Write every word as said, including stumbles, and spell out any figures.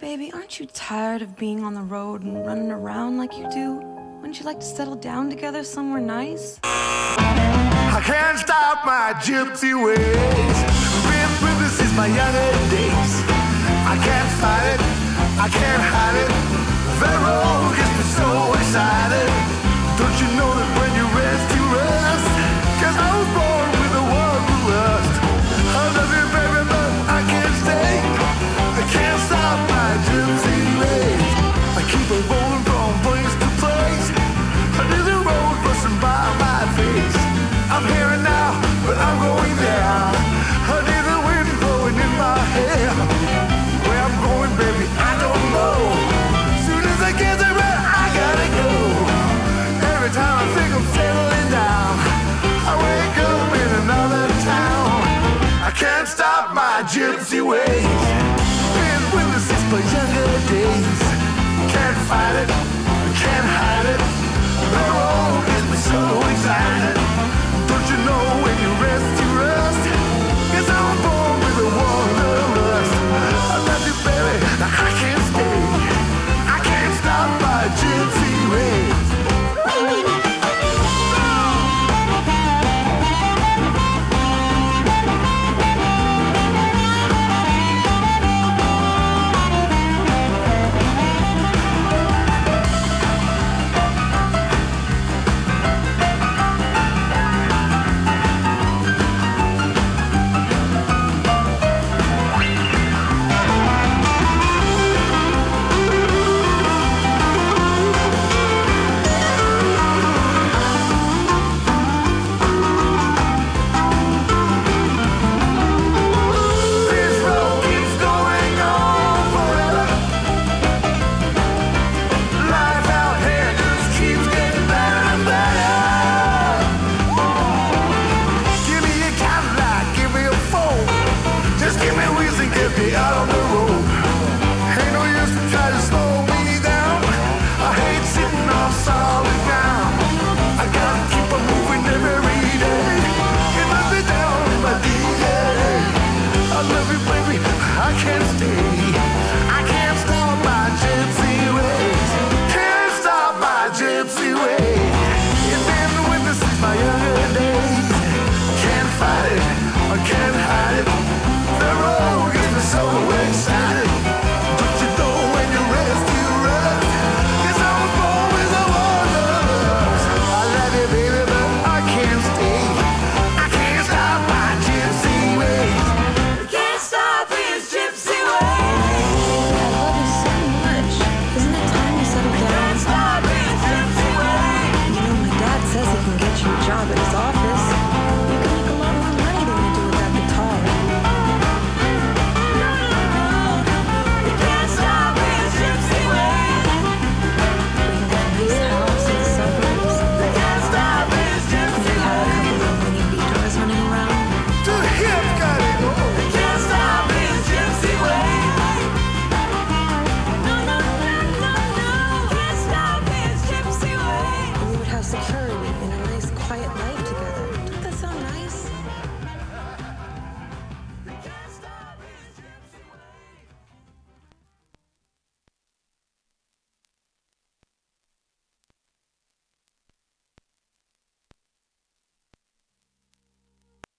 Baby, aren't you tired of being on the road and running around like you do? Wouldn't you like to settle down together somewhere nice? I can't stop my gypsy ways. Been with this since my younger days. I can't fight it, I can't hide it. The road gets me so excited. Don't you know that when you rest, you rest? Cause I was born with a wanderlust. I love you, baby, but I can't stay. I can't stop my gypsy ways. I keep on rolling from place to place. I do the road busting by my face. I'm here and now, but I'm going there. I need the wind blowing in my hair. Where I'm going, baby, I don't know. Soon as I get there, I gotta go. Every time I think I'm settling down, I wake up in another town. I can't stop my gypsy ways. Been with us since my younger days. Can't fight it.